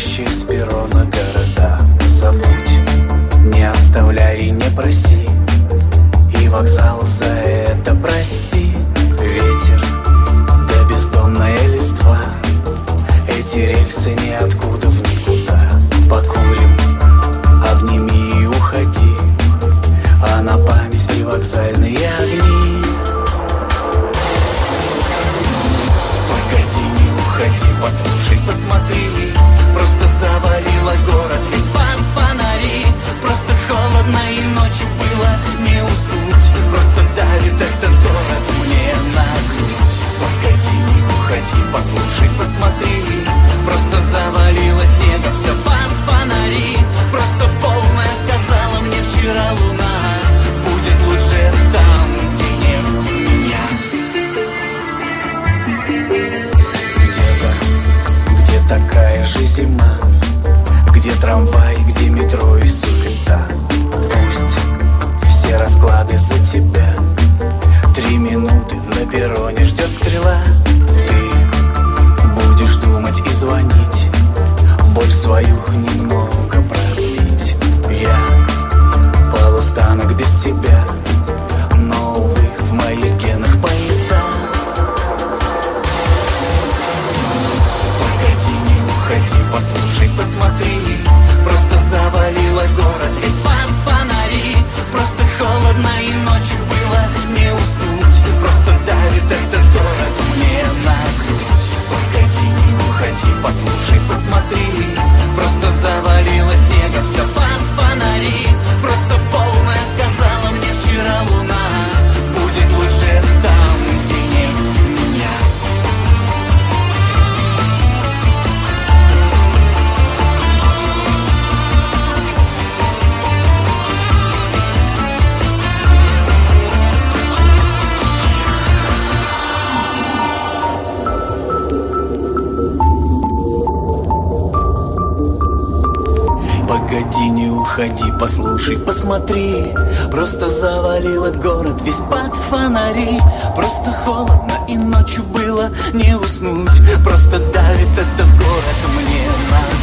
летящие с перрона города. Забудь, не оставляй и не проси, и вокзал за это прости. Ветер, да бездомная листва, эти рельсы ниоткуда в никуда. Покурим, обними и уходи, а на память привокзальные огни. Погоди, не уходи, послушай, посмотри, просто завалило город весь под фонари. Просто холодно и ночью было не уснуть, просто давит этот город мне на грудь. Погоди, не уходи, послушай, посмотри, просто завалило снегом все под фонари. Просто полная сказала мне вчера луна, будет лучше там, где нет меня. Где такая же зима, где трамвай, где метро и суета. Пусть все расклады за тебя, 3 минуты на перроне ждет стрела. Ты будешь думать и звонить, боль свою немного продлить. Я полустанок без тебя, но, увы, в моих генах поезда. Послушай, посмотри, просто завалило город весь под фонари. Просто холодно и ночью было не уснуть, просто давит этот город мне на грудь. Погоди, не уходи, послушай, посмотри, просто завалило снегом все под фонари. Просто полная сказала мне вчера луна, будет лучше там, где нет меня. Погоди, не уходи, послушай, посмотри, просто завалило город весь под фонари. Просто холодно и ночью было не уснуть, просто давит этот город мне на